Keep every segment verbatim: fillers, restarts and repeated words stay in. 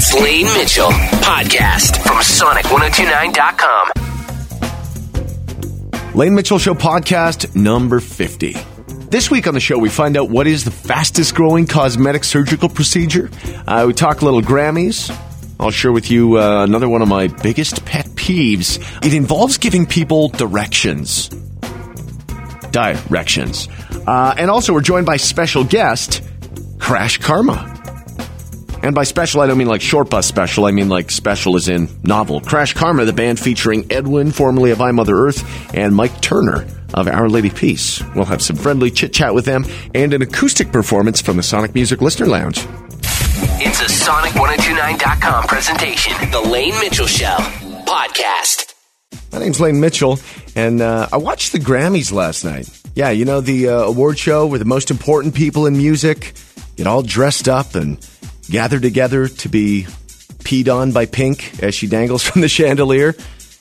Lane Mitchell, podcast from Sonic one oh two nine dot com. Lane Mitchell Show podcast number fifty. This week on the show, we find out what is the fastest growing cosmetic surgical procedure. Uh, we talk a little Grammys. I'll share with you uh, another one of my biggest pet peeves. It involves giving people directions. Directions. Uh, and also, we're joined by special guest, Crash Karma. And by special, I don't mean like short bus special. I mean like special as in novel. Crash Karma, the band featuring Edwin, formerly of I, Mother Earth, and Mike Turner of Our Lady Peace. We'll have some friendly chit-chat with them and an acoustic performance from the Sonic Music Listener Lounge. It's a Sonic one oh two nine dot com presentation. The Lane Mitchell Show podcast. My name's Lane Mitchell, and uh, I watched the Grammys last night. Yeah, you know, the uh, award show where the most important people in music get all dressed up and gather together to be peed on by Pink as she dangles from the chandelier.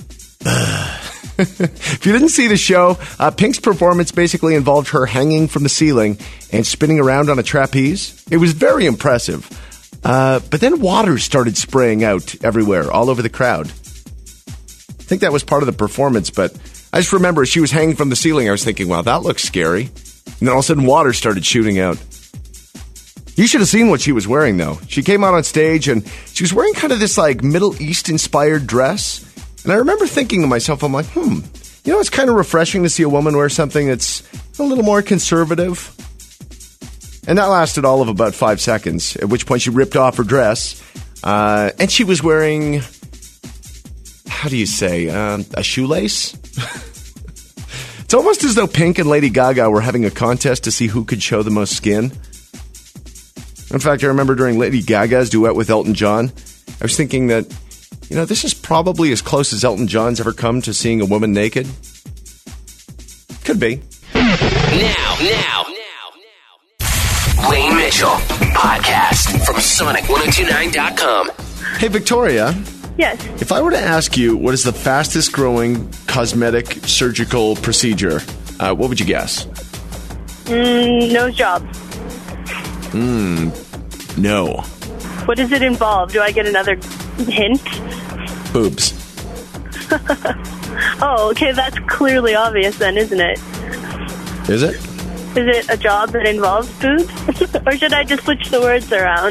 If you didn't see the show, uh, Pink's performance basically involved her hanging from the ceiling and spinning around on a trapeze. It was very impressive. Uh, but then water started spraying out everywhere, all over the crowd. I think that was part of the performance, but I just remember as she was hanging from the ceiling, I was thinking, wow, that looks scary. And then all of a sudden water started shooting out. You should have seen what she was wearing, though. She came out on stage, and she was wearing kind of this, like, Middle East-inspired dress. And I remember thinking to myself, I'm like, hmm, you know, it's kind of refreshing to see a woman wear something that's a little more conservative. And that lasted all of about five seconds, at which point she ripped off her dress. Uh, and she was wearing, how do you say, um, a shoelace? It's almost as though Pink and Lady Gaga were having a contest to see who could show the most skin. In fact, I remember during Lady Gaga's duet with Elton John, I was thinking that, you know, this is probably as close as Elton John's ever come to seeing a woman naked. Could be. Now, now, now, now. Lane Mitchell, podcast from Sonic one oh two nine dot com. Hey, Victoria. Yes. If I were to ask you what is the fastest growing cosmetic surgical procedure, uh, what would you guess? Mm, nose job. Hmm, no. What does it involve? Do I get another hint? Boobs. Oh, okay, that's clearly obvious then, isn't it? Is it? Is it a job that involves boobs? Or should I just switch the words around?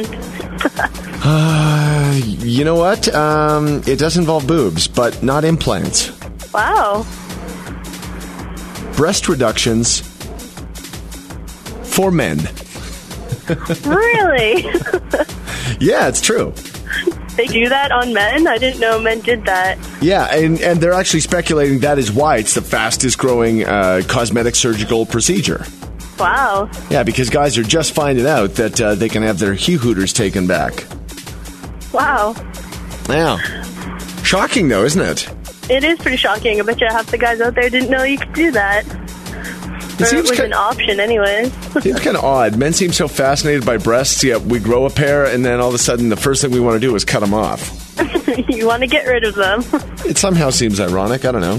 uh, you know what? Um, it does involve boobs, but not implants. Wow. Breast reductions for men. Really? Yeah, it's true. They do that on men? I didn't know men did that. Yeah, and, and they're actually speculating that is why it's the fastest growing uh, cosmetic surgical procedure. Wow. Yeah, because guys are just finding out that uh, they can have their he-hooters taken back. Wow. Yeah. Shocking, though, isn't it? It is pretty shocking. I bet you half the guys out there didn't know you could do that. It, or seems it was kind, an option anyways. Seems kind of odd. Men seem so fascinated by breasts, yet we grow a pair, and then all of a sudden the first thing we want to do is cut them off. You want to get rid of them. It somehow seems ironic. I don't know.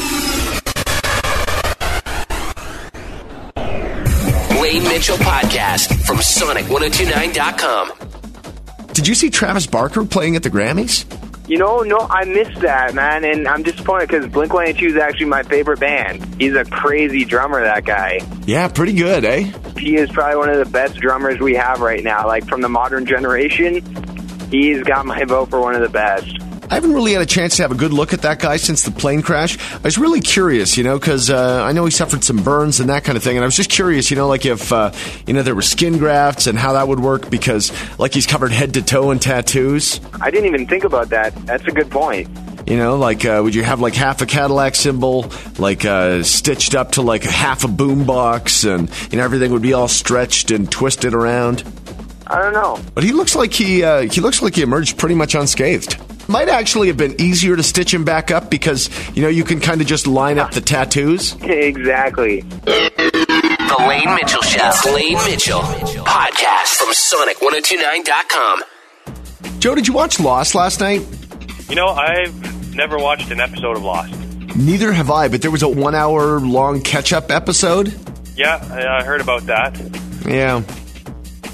Lane Mitchell podcast from Sonic one oh two nine dot com. Did you see Travis Barker playing at the Grammys? You know, no, I missed that, man, and I'm disappointed because Blink one eighty-two is actually my favorite band. He's a crazy drummer, that guy. Yeah, pretty good, eh? He is probably one of the best drummers we have right now. Like, from the modern generation, he's got my vote for one of the best. I haven't really had a chance to have a good look at that guy since the plane crash. I was really curious, you know, because uh, I know he suffered some burns and that kind of thing, and I was just curious, you know, like if, uh, you know, there were skin grafts and how that would work, because, like, he's covered head to toe in tattoos. I didn't even think about that. That's a good point. You know, like, uh, would you have, like, half a Cadillac symbol, like, uh, stitched up to, like, half a boombox, and, you know, everything would be all stretched and twisted around? I don't know. But he looks like he, uh, he looks like he emerged pretty much unscathed. Might actually have been easier to stitch him back up because, you know, you can kind of just line up the tattoos. Exactly. The Lane Mitchell Show. Lane Mitchell podcast from Sonic one oh two nine dot com. Joe, did you watch Lost last night? You know, I've never watched an episode of Lost. Neither have I, but there was a one-hour-long catch-up episode. Yeah, I heard about that. Yeah.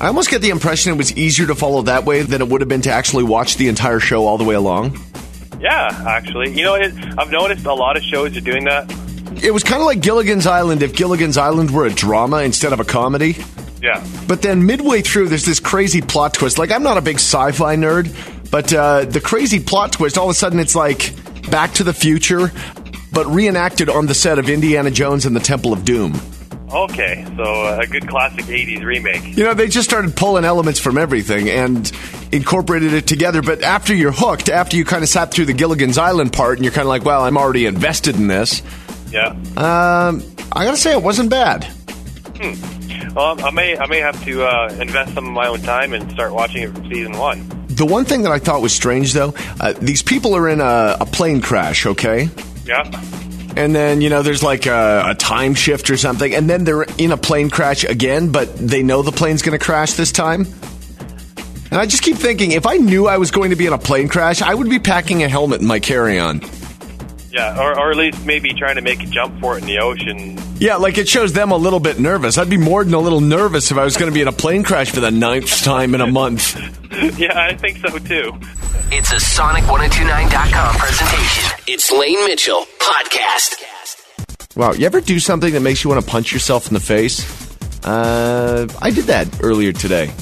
I almost get the impression it was easier to follow that way than it would have been to actually watch the entire show all the way along. Yeah, actually. You know, it, I've noticed a lot of shows are doing that. It was kind of like Gilligan's Island if Gilligan's Island were a drama instead of a comedy. Yeah. But then midway through, there's this crazy plot twist. Like, I'm not a big sci-fi nerd, but uh, the crazy plot twist, all of a sudden it's like Back to the Future, but reenacted on the set of Indiana Jones and the Temple of Doom. Okay, so uh, a good classic eighties remake. You know, they just started pulling elements from everything and incorporated it together. But after you're hooked, after you kind of sat through the Gilligan's Island part and you're kind of like, well, I'm already invested in this. Yeah. Um, I gotta say, it wasn't bad. Hmm. Well, I may, I may have to uh, invest some of my own time and start watching it from season one. The one thing that I thought was strange, though, uh, these people are in a, a plane crash, okay? Yeah. And then, you know, there's like a, a time shift or something, and then they're in a plane crash again, but they know the plane's going to crash this time. And I just keep thinking, if I knew I was going to be in a plane crash, I would be packing a helmet in my carry-on. Yeah, or, or at least maybe trying to make a jump for it in the ocean. Yeah, like it shows them a little bit nervous. I'd be more than a little nervous if I was going to be in a plane crash for the ninth time in a month. Yeah, I think so, too. It's a Sonic ten twenty-nine dot com presentation. It's Lane Mitchell Podcast. Wow, you ever do something that makes you want to punch yourself in the face? Uh, I did that earlier today.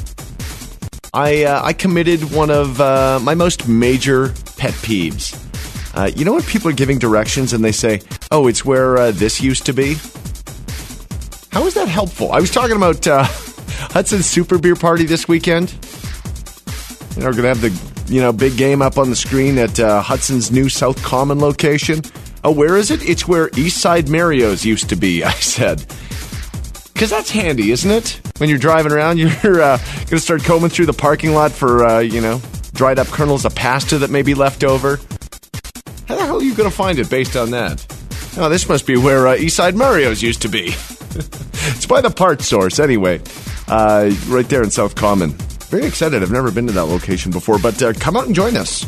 I uh, I committed one of uh, my most major pet peeves. Uh, you know when people are giving directions and they say, oh, it's where uh, this used to be? How is that helpful? I was talking about uh, Hudson's Super Beer Party this weekend. You know, we're going to have the you know big game up on the screen at uh, Hudson's new South Common location. Oh, where is it? It's where Eastside Mario's used to be, I said. Because that's handy, isn't it? When you're driving around, you're uh, going to start combing through the parking lot for, uh, you know, dried up kernels of pasta that may be left over. How the hell are you going to find it based on that? Oh, this must be where uh, Eastside Mario's used to be. It's by the Part Source, anyway. Uh, right there in South Common. Very excited. I've never been to that location before, but uh, come out and join us.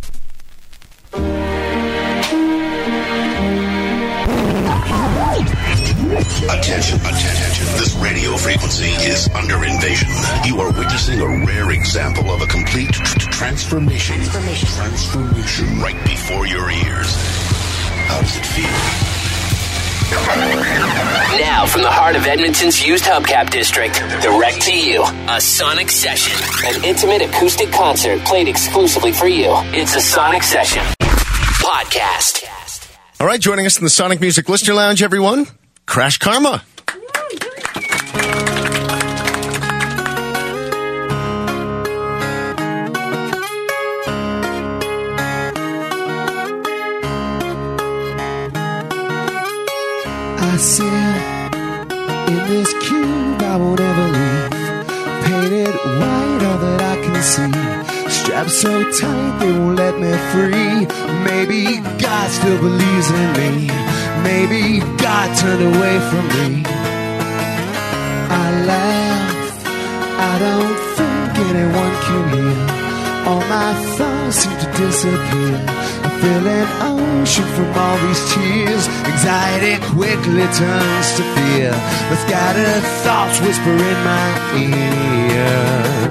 Attention, attention. This radio frequency is under invasion. You are witnessing a rare example of a complete tr- tr- transformation. Transformation. Transformation right before your ears. How does it feel? Now, from the heart of Edmonton's used hubcap district, direct to you, a Sonic Session. An intimate acoustic concert played exclusively for you. It's a Sonic Session Podcast. All right, joining us in the Sonic Music Listener Lounge, everyone, Crash Karma. I sit in this cube I won't ever leave, painted white, all that I can see, strapped so tight they won't let me free. Maybe God still believes in me, maybe God turned away from me. I laugh, I don't think anyone can hear, all my thoughts seem to disappear. I feel an ocean from all these tears. Anxiety quickly turns to fear. With scattered thoughts whisper in my ear.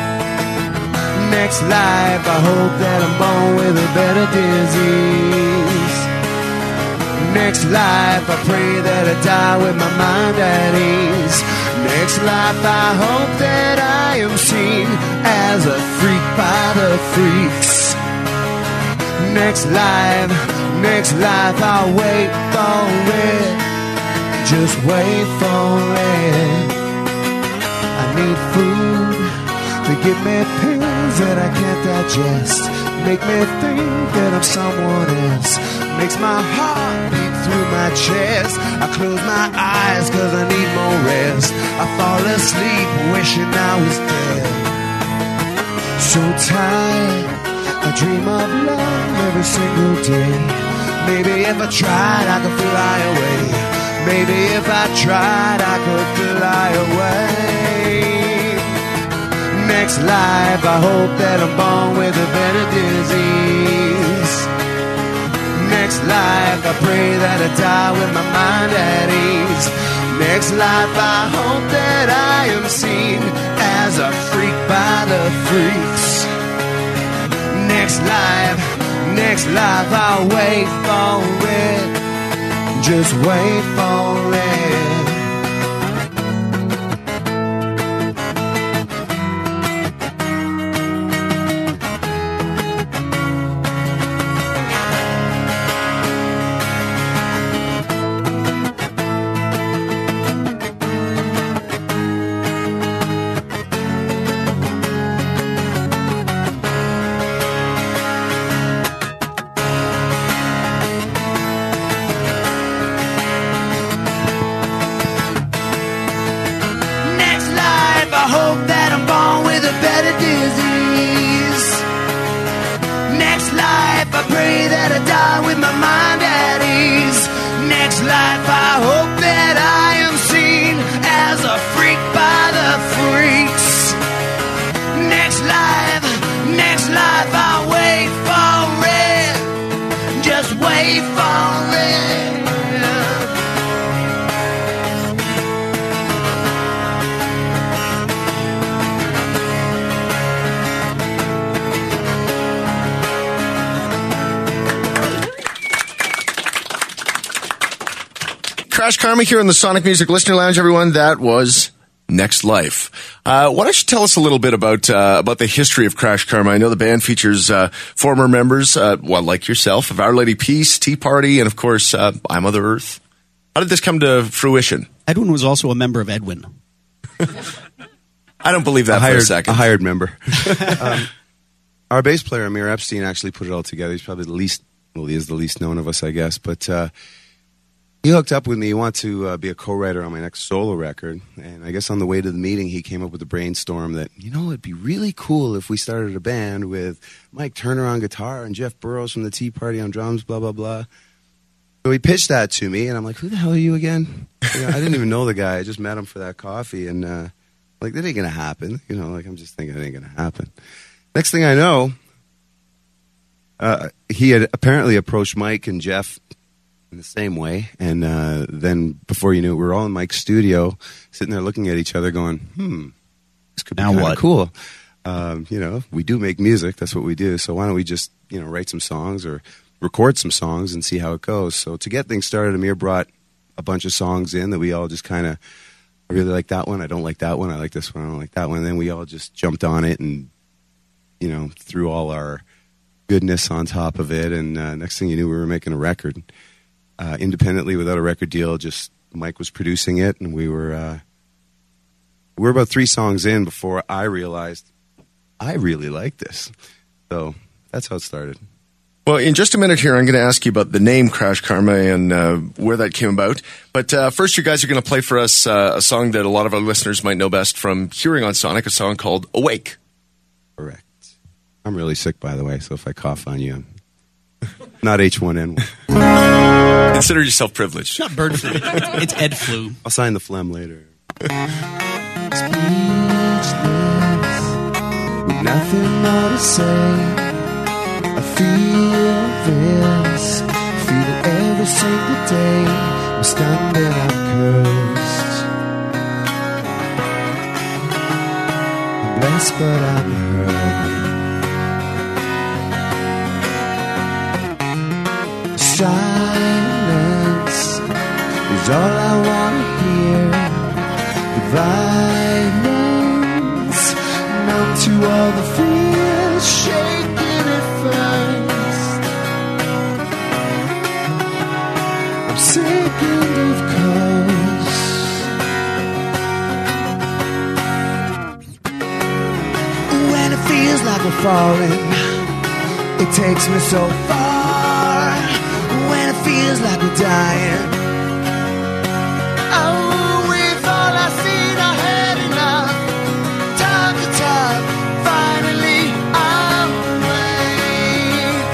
Next life, I hope that I'm born with a better disease. Next life, I pray that I die with my mind at ease. Next life, I hope that I am seen as a freak by the freaks. Next life, next life, I'll wait for it. Just wait for it. I need food to give me pills that I can't digest. Make me think that I'm someone else. Makes my heart beat through my chest. I close my eyes cause I need more rest. I fall asleep wishing I was dead. So tired, I dream of love every single day. Maybe if I tried, I could fly away. Maybe if I tried, I could fly away. Next life, I hope that I'm born with a better disease. Next life, I pray that I die with my mind at ease. Next life I hope that I am seen as a freak by the freaks. Next life, next life I'll wait for it. Just wait for it. Crash Karma here in the Sonic Music Listener Lounge, everyone. That was Next Life. Uh, why don't you tell us a little bit about uh, about the history of Crash Karma? I know the band features uh, former members, uh, well, like yourself, of Our Lady Peace, Tea Party, and of course, uh, I Mother Earth. How did this come to fruition? Edwin was also a member of Edwin. I don't believe that a for hired, a second. A hired member. um, our bass player, Amir Epstein, actually put it all together. He's probably the least, well, he is the least known of us, I guess, but uh, he hooked up with me. He wanted to uh, be a co-writer on my next solo record. And I guess on the way to the meeting, he came up with a brainstorm that, you know, it'd be really cool if we started a band with Mike Turner on guitar and Jeff Burrows from the Tea Party on drums, blah, blah, blah. So he pitched that to me, and I'm like, who the hell are you again? You know, I didn't even know the guy. I just met him for that coffee, and uh, like, that ain't going to happen. You know, like, I'm just thinking it ain't going to happen. Next thing I know, uh, he had apparently approached Mike and Jeff in the same way, and uh, then before you knew it, we were all in Mike's studio, sitting there looking at each other going, hmm, this could be kind of cool. Um, you know, we do make music, that's what we do, so why don't we just, you know, write some songs or record some songs and see how it goes. So to get things started, Amir brought a bunch of songs in that we all just kind of, I really like that one, I don't like that one, I like this one, I don't like that one, and then we all just jumped on it and, you know, threw all our goodness on top of it, and uh, next thing you knew, we were making a record. Uh, independently, without a record deal, just Mike was producing it, and we were uh, we were about three songs in before I realized I really like this. So that's how it started. Well, in just a minute here, I'm going to ask you about the name Crash Karma and uh, where that came about. But uh, first, you guys are going to play for us uh, a song that a lot of our listeners might know best from hearing on Sonic, a song called Awake. Correct. I'm really sick, by the way, so if I cough on you, I'm not H one N one. Consider yourself privileged. It's not bird flu. It's Ed flu. I'll sign the phlegm later. Speechless, with nothing more to say. I feel this, feel it every single day. I'm stunned and I'm cursed. I'm blessed but I'm hurt. Silence is all I want to hear. The violence, numb to all the fears, shaking at first. I'm sickened, of course. When it feels like we're falling, it takes me so far. When it feels like we're dying, oh, with all I seen, I had enough. Time to top, finally I'm awake.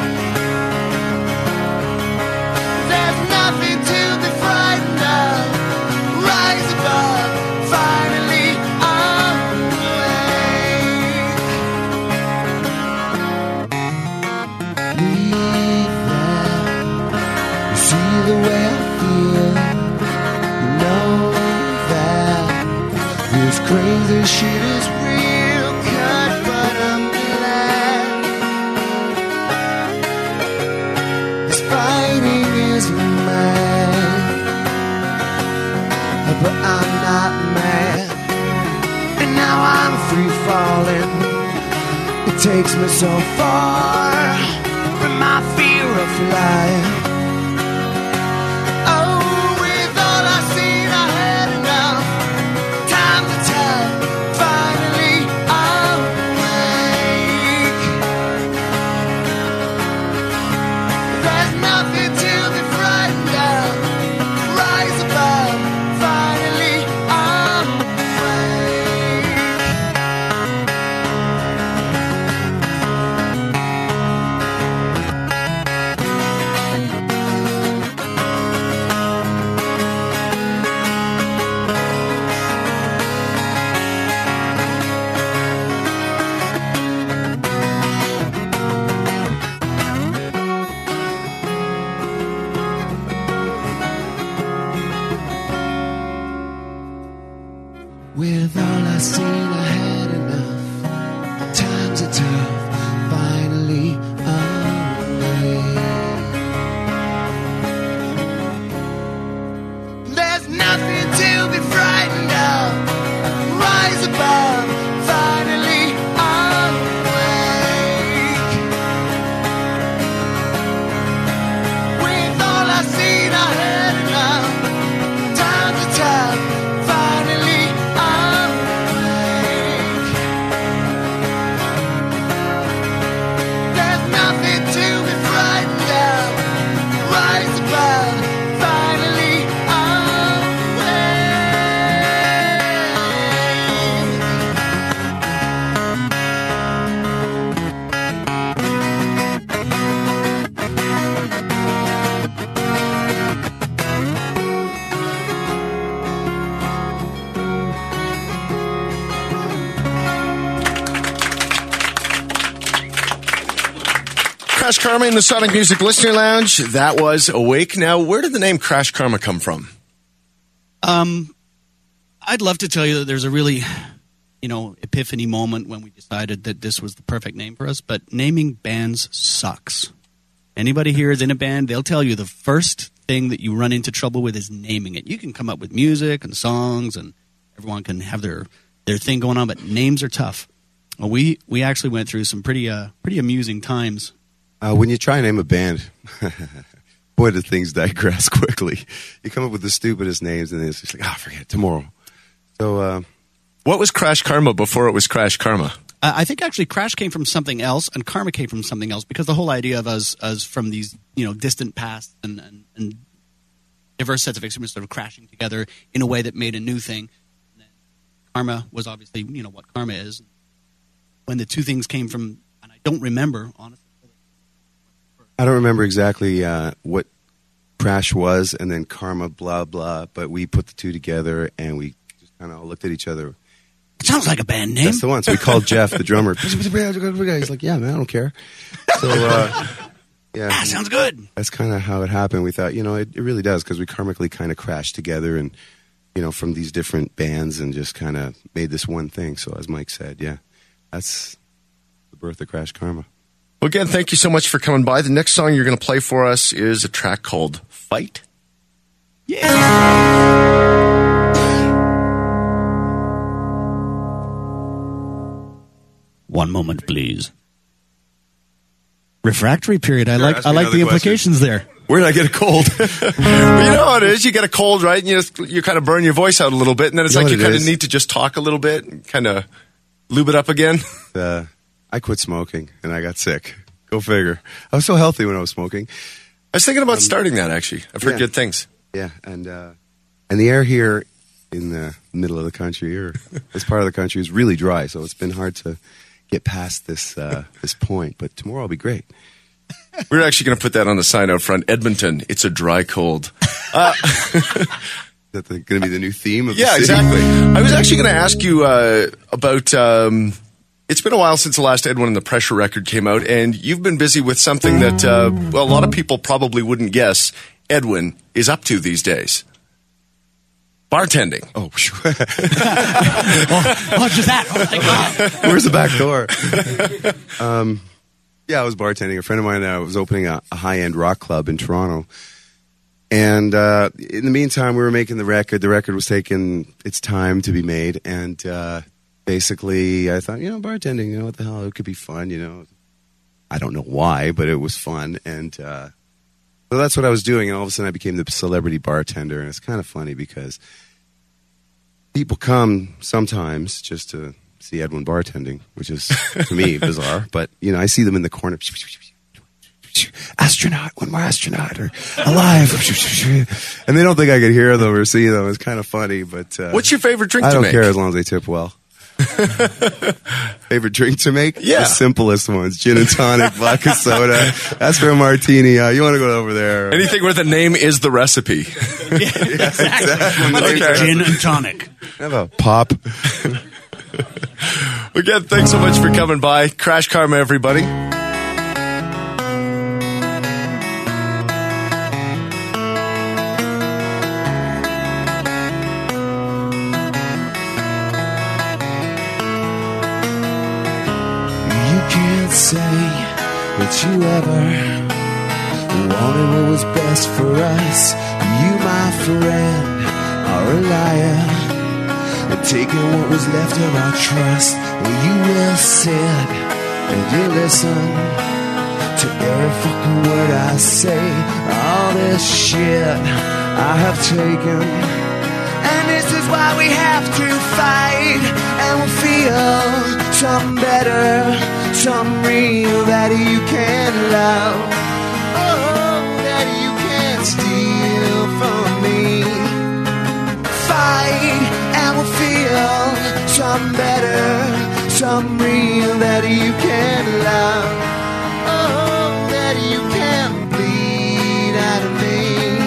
There's nothing to be frightened of. Rise above, finally I'm awake. Leave that. See the way I I'm free falling. It takes me so far from my fear of flying. Oh, with all I've seen, I had enough. Time to tell. Finally, I'm awake. There's nothing to be frightened of. Rise above. Finally, I'm with all I've seen, I had enough. Times are tough. Finally, I'm awake. There's nothing to be frightened of. Rise above. Finally, I'm awake. With all I've seen, I had enough. Times are tough. Finally, I'm awake. There's nothing to be frightened of. Rise above. Finally, I'm Crash Karma in the Sonic Music Listener Lounge. That was Awake. Now, where did the name Crash Karma come from? Um, I'd love to tell you that there's a really, you know, epiphany moment when we decided that this was the perfect name for us, but naming bands sucks. Anybody here is in a band, they'll tell you the first thing that you run into trouble with is naming it. You can come up with music and songs, and everyone can have their, their thing going on, but names are tough. Well, we, we actually went through some pretty uh, pretty amusing times. Uh, when you try and name a band, boy, do things digress quickly. You come up with the stupidest names, and then it's just like, ah, oh, forget it, tomorrow. So, uh, what was Crash Karma before it was Crash Karma? Uh, I think actually Crash came from something else, and Karma came from something else, because the whole idea of us, us from these, you know, distant past and, and, and diverse sets of experiences sort of crashing together in a way that made a new thing. And then Karma was obviously, you know, what Karma is. When the two things came from, and I don't remember, honestly. I don't remember exactly uh, what Crash was and then Karma, blah, blah, but we put the two together and we just kind of looked at each other. It sounds like a band name. That's the one. So we called Jeff, the drummer. He's like, yeah, man, I don't care. So, uh, yeah. Ah, sounds good. That's kind of how it happened. We thought, you know, it, it really does, because we karmically kind of crashed together and, you know, from these different bands and just kind of made this one thing. So as Mike said, yeah, that's the birth of Crash Karma. Well, again, thank you so much for coming by. The next song you're going to play for us is a track called Fight. Yeah. One moment, please. Refractory period. I Sure, like ask I me like another the question. implications there. Where did I get a cold? Well, you know how it is. You get a cold, right? And you just, you kind of burn your voice out a little bit. And then it's You know like you what it kind of is? need to just talk a little bit and kind of lube it up again. uh, I quit smoking and I got sick. Go figure. I was so healthy when I was smoking. I was thinking about Um, starting that, actually. I've heard yeah. good things. Yeah, and uh, and the air here in the middle of the country, or this part of the country, is really dry. So it's been hard to get past this uh, this point. But tomorrow will be great. We're actually going to put that on the sign out front. Edmonton, it's a dry cold. Uh, Is that going to be the new theme of the yeah, city? exactly. I was actually going to ask you uh, about... Um, it's been a while since the last Edwin and the Pressure record came out, and you've been busy with something that uh, well, a lot of people probably wouldn't guess Edwin is up to these days. Bartending. Oh, sure. oh, oh, just that. Oh, thank God. Where's the back door? um, yeah, I was bartending. A friend of mine uh, was opening a, a high-end rock club in Toronto. And uh, in the meantime, we were making the record. The record was taking its time to be made. And uh, basically, I thought, you know, bartending, you know, what the hell, it could be fun, you know. I don't know why, but it was fun. And uh, so that's what I was doing. And all of a sudden I became the celebrity bartender. And it's kind of funny because people come sometimes just to see Edwin bartending, which is, to me, bizarre. But, you know, I see them in the corner. Astronaut, one more astronaut, or alive. And they don't think I could hear them or see them. It's kind of funny. But uh, what's your favorite drink I to don't make? care as long as they tip well. Favorite drink to make? Yeah. The simplest ones. Gin and tonic, vodka soda. That's for a martini. Uh, you want to go over there. Anything where the name is the recipe. Yeah, exactly. Okay. Gin and tonic. Have a pop. Again, thanks so much for coming by. Crash Karma, everybody. Say that you ever wanted what was best for us. You, my friend, are a liar, and taking what was left of our trust. Well, you will sit and you listen to every fucking word I say. All this shit I have taken, and this is why we have to fight, and we'll feel something better. Something real that you can love. Oh, that you can't steal from me. Fight and we'll feel something better. Something real that you can love. Oh, that you can bleed out of me.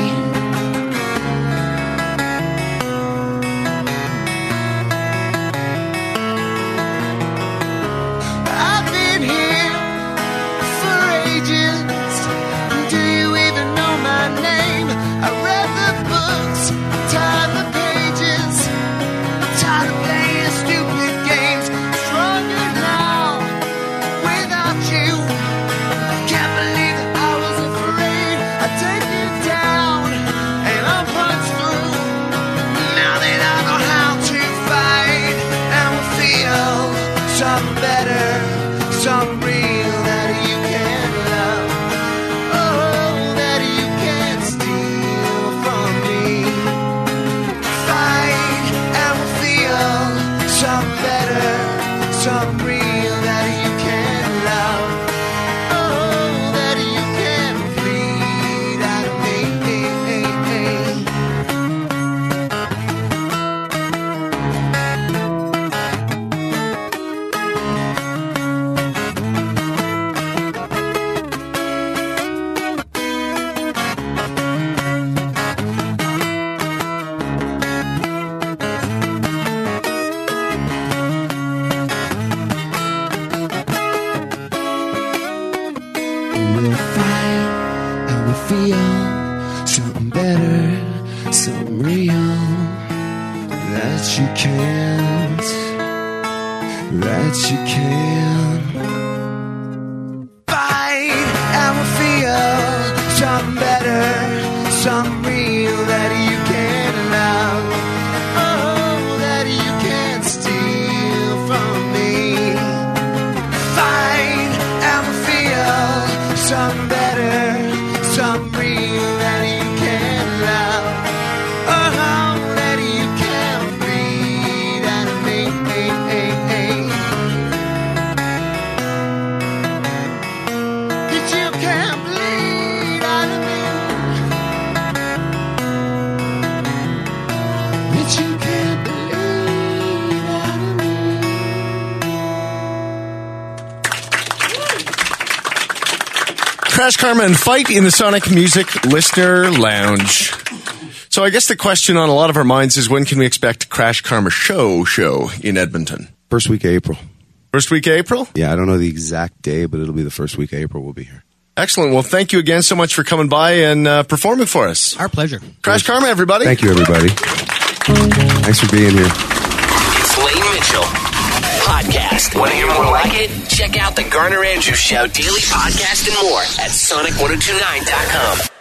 Crash Karma and Fight in the Sonic Music Listener Lounge. So I guess the question on a lot of our minds is, when can we expect Crash Karma show show in Edmonton? First week of April. First week of April? Yeah, I don't know the exact day, but it'll be the first week of April we'll be here. Excellent. Well, thank you again so much for coming by and uh, performing for us. Our pleasure. Crash Karma, everybody. Thank you, everybody. Thanks for being here. It's Lane Mitchell. Podcast. Want to hear more like it? Check out the Garner Andrews Show daily podcast and more at sonic ten twenty-nine dot com.